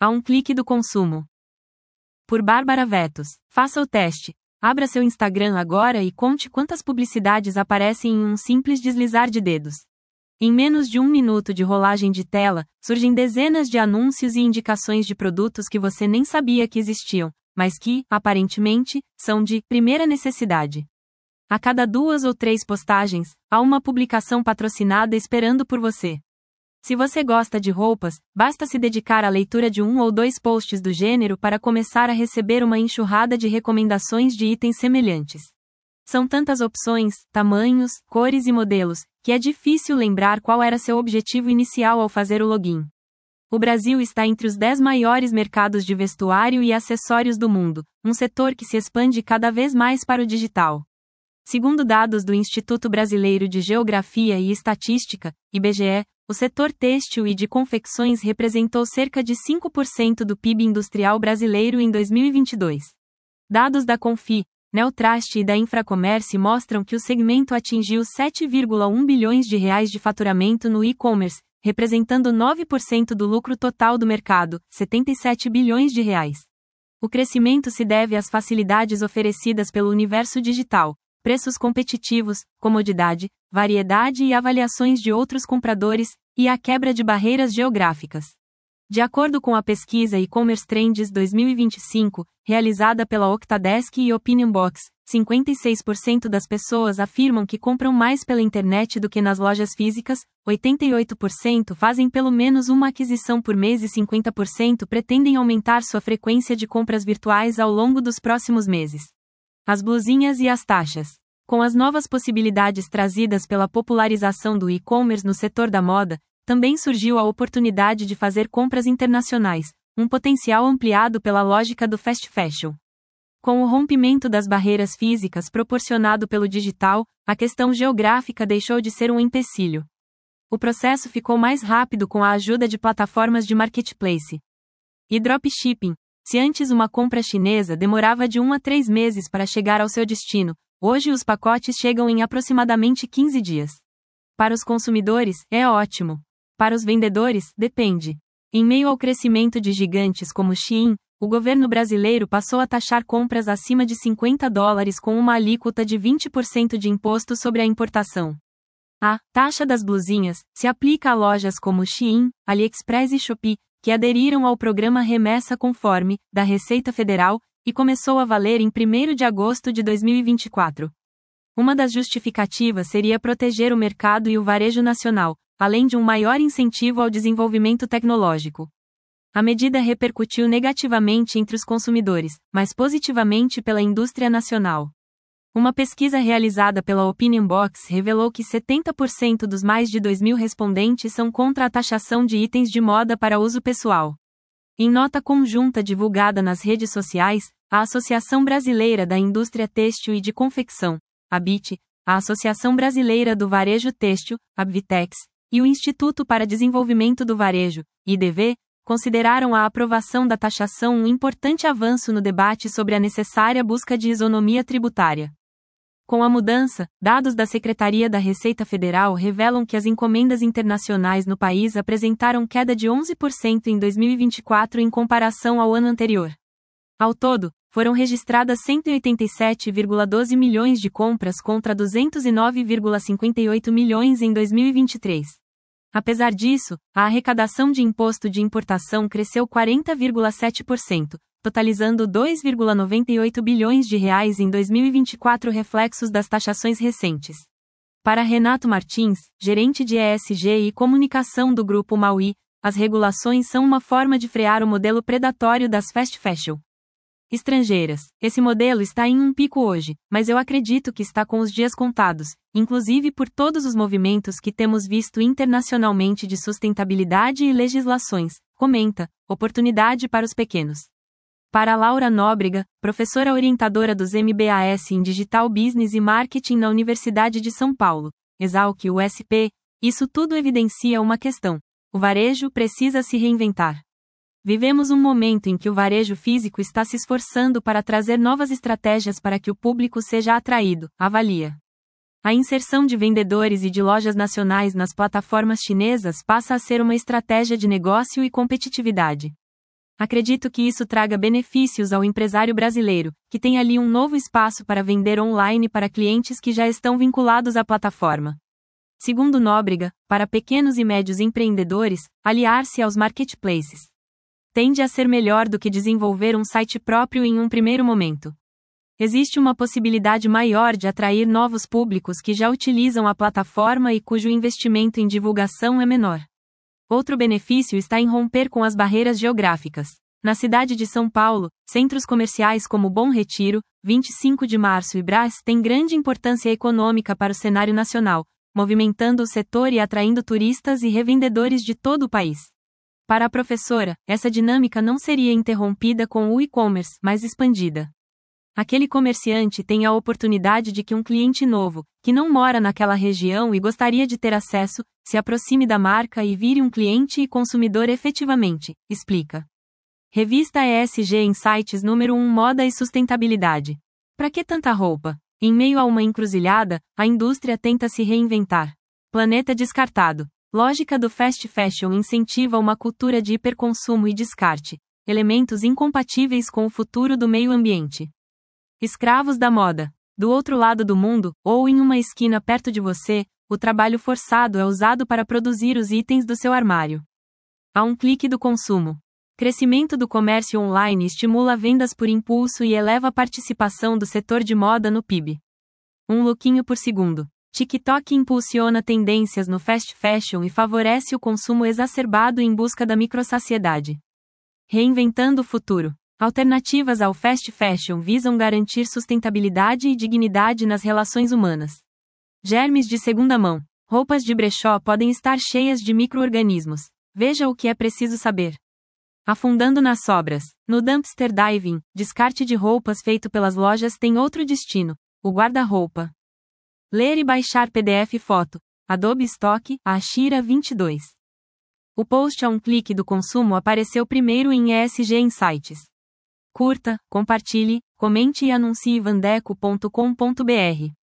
a um clique do consumo. Por Bárbara Vetos. Faça o teste. Abra seu Instagram agora e conte quantas publicidades aparecem em um simples deslizar de dedos. Em menos de 1 minuto de rolagem de tela, surgem dezenas de anúncios e indicações de produtos que você nem sabia que existiam, mas que, aparentemente, são de primeira necessidade. A cada 2 ou 3 postagens, há uma publicação patrocinada esperando por você. Se você gosta de roupas, basta se dedicar à leitura de 1 ou 2 posts do gênero para começar a receber uma enxurrada de recomendações de itens semelhantes. São tantas opções, tamanhos, cores e modelos, que é difícil lembrar qual era seu objetivo inicial ao fazer o login. O Brasil está entre os 10 maiores mercados de vestuário e acessórios do mundo, um setor que se expande cada vez mais para o digital. Segundo dados do Instituto Brasileiro de Geografia e Estatística, IBGE, o setor têxtil e de confecções representou cerca de 5% do PIB industrial brasileiro em 2022. Dados da Confi, Neotrust e da Infracommerce mostram que o segmento atingiu 7,1 bilhões de reais de faturamento no e-commerce, representando 9% do lucro total do mercado, 77 bilhões de reais. O crescimento se deve às facilidades oferecidas pelo universo digital, preços competitivos, comodidade, variedade e avaliações de outros compradores, e a quebra de barreiras geográficas. De acordo com a pesquisa E-Commerce Trends 2025, realizada pela Octadesk e Opinion Box, 56% das pessoas afirmam que compram mais pela internet do que nas lojas físicas, 88% fazem pelo menos uma aquisição por mês e 50% pretendem aumentar sua frequência de compras virtuais ao longo dos próximos meses. As blusinhas e as taxas. Com as novas possibilidades trazidas pela popularização do e-commerce no setor da moda, também surgiu a oportunidade de fazer compras internacionais, um potencial ampliado pela lógica do fast fashion. Com o rompimento das barreiras físicas proporcionado pelo digital, a questão geográfica deixou de ser um empecilho. O processo ficou mais rápido com a ajuda de plataformas de marketplace e dropshipping. Se antes uma compra chinesa demorava de 1 a 3 meses para chegar ao seu destino, hoje os pacotes chegam em aproximadamente 15 dias. Para os consumidores, é ótimo. Para os vendedores, depende. Em meio ao crescimento de gigantes como Shein, o governo brasileiro passou a taxar compras acima de $50 com uma alíquota de 20% de imposto sobre a importação. A taxa das blusinhas se aplica a lojas como Shein, AliExpress e Shopee, que aderiram ao programa Remessa Conforme, da Receita Federal, e começou a valer em 1º de agosto de 2024. Uma das justificativas seria proteger o mercado e o varejo nacional, além de um maior incentivo ao desenvolvimento tecnológico. A medida repercutiu negativamente entre os consumidores, mas positivamente pela indústria nacional. Uma pesquisa realizada pela Opinion Box revelou que 70% dos mais de 2.000 respondentes são contra a taxação de itens de moda para uso pessoal. Em nota conjunta divulgada nas redes sociais, a Associação Brasileira da Indústria Têxtil e de Confecção, ABIT, a Associação Brasileira do Varejo Têxtil, ABVTEX, e o Instituto para Desenvolvimento do Varejo, IDV, consideraram a aprovação da taxação um importante avanço no debate sobre a necessária busca de isonomia tributária. Com a mudança, dados da Secretaria da Receita Federal revelam que as encomendas internacionais no país apresentaram queda de 11% em 2024 em comparação ao ano anterior. Ao todo, foram registradas 187,12 milhões de compras contra 209,58 milhões em 2023. Apesar disso, a arrecadação de imposto de importação cresceu 40,7%. Totalizando 2,98 bilhões de reais em 2024 reflexos das taxações recentes. Para Renato Martins, gerente de ESG e comunicação do Grupo Maui, as regulações são uma forma de frear o modelo predatório das fast fashion estrangeiras. Esse modelo está em um pico hoje, mas eu acredito que está com os dias contados, inclusive por todos os movimentos que temos visto internacionalmente de sustentabilidade e legislações, comenta, oportunidade para os pequenos. Para Laura Nóbrega, professora orientadora dos MBAs em Digital Business e Marketing na Universidade de São Paulo, Exalc-USP, isso tudo evidencia uma questão: o varejo precisa se reinventar. Vivemos um momento em que o varejo físico está se esforçando para trazer novas estratégias para que o público seja atraído, avalia. A inserção de vendedores e de lojas nacionais nas plataformas chinesas passa a ser uma estratégia de negócio e competitividade. Acredito que isso traga benefícios ao empresário brasileiro, que tem ali um novo espaço para vender online para clientes que já estão vinculados à plataforma. Segundo Nóbrega, para pequenos e médios empreendedores, aliar-se aos marketplaces tende a ser melhor do que desenvolver um site próprio em um primeiro momento. Existe uma possibilidade maior de atrair novos públicos que já utilizam a plataforma e cujo investimento em divulgação é menor. Outro benefício está em romper com as barreiras geográficas. Na cidade de São Paulo, centros comerciais como Bom Retiro, 25 de Março e Brás têm grande importância econômica para o cenário nacional, movimentando o setor e atraindo turistas e revendedores de todo o país. Para a professora, essa dinâmica não seria interrompida com o e-commerce, mas expandida. Aquele comerciante tem a oportunidade de que um cliente novo, que não mora naquela região e gostaria de ter acesso, se aproxime da marca e vire um cliente e consumidor efetivamente, explica. Revista ESG Insights número 1 Moda e Sustentabilidade. Pra que tanta roupa? Em meio a uma encruzilhada, a indústria tenta se reinventar. Planeta descartado. Lógica do fast fashion incentiva uma cultura de hiperconsumo e descarte, elementos incompatíveis com o futuro do meio ambiente. Escravos da moda. Do outro lado do mundo, ou em uma esquina perto de você, o trabalho forçado é usado para produzir os itens do seu armário. A um clique do consumo. Crescimento do comércio online estimula vendas por impulso e eleva a participação do setor de moda no PIB. Um lookinho por segundo. TikTok impulsiona tendências no fast fashion e favorece o consumo exacerbado em busca da microsaciedade. Reinventando o futuro. Alternativas ao fast fashion visam garantir sustentabilidade e dignidade nas relações humanas. Germes de segunda mão. Roupas de brechó podem estar cheias de micro-organismos. Veja o que é preciso saber. Afundando nas sobras. No dumpster diving, descarte de roupas feito pelas lojas tem outro destino: o guarda-roupa. Ler e baixar PDF foto. Adobe Stock, Ashira 22. O post a um clique do consumo apareceu primeiro em ESG Insights. Curta, compartilhe, comente e anuncie vandeco.com.br.